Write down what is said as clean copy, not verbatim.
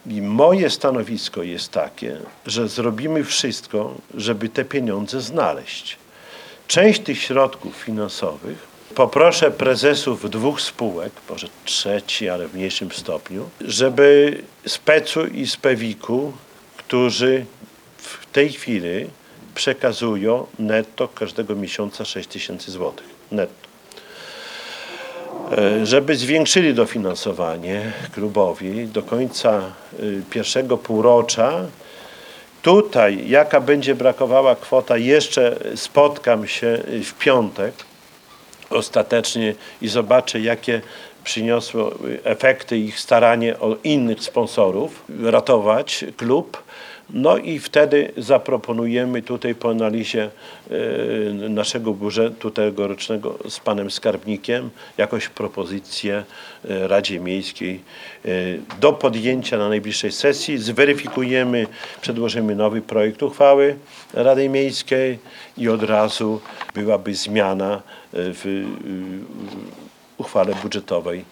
I moje stanowisko jest takie, że zrobimy wszystko, żeby te pieniądze znaleźć. Część tych środków finansowych poproszę prezesów 2 spółek, może 3, ale w mniejszym stopniu, żeby z PEC-u i z PEWIK-u, którzy w tej chwili przekazują netto każdego miesiąca 6 000 złotych netto. Żeby zwiększyli dofinansowanie klubowi do końca pierwszego półrocza. Tutaj, jaka będzie brakowała kwota, jeszcze spotkam się w piątek ostatecznie i zobaczę, jakie przyniosło efekty ich staranie o innych sponsorów ratować klub. No i wtedy zaproponujemy tutaj po analizie naszego budżetu tegorocznego z panem skarbnikiem jakąś propozycję Radzie Miejskiej do podjęcia na najbliższej sesji. Zweryfikujemy, przedłożymy nowy projekt uchwały Rady Miejskiej i od razu byłaby zmiana w uchwale budżetowej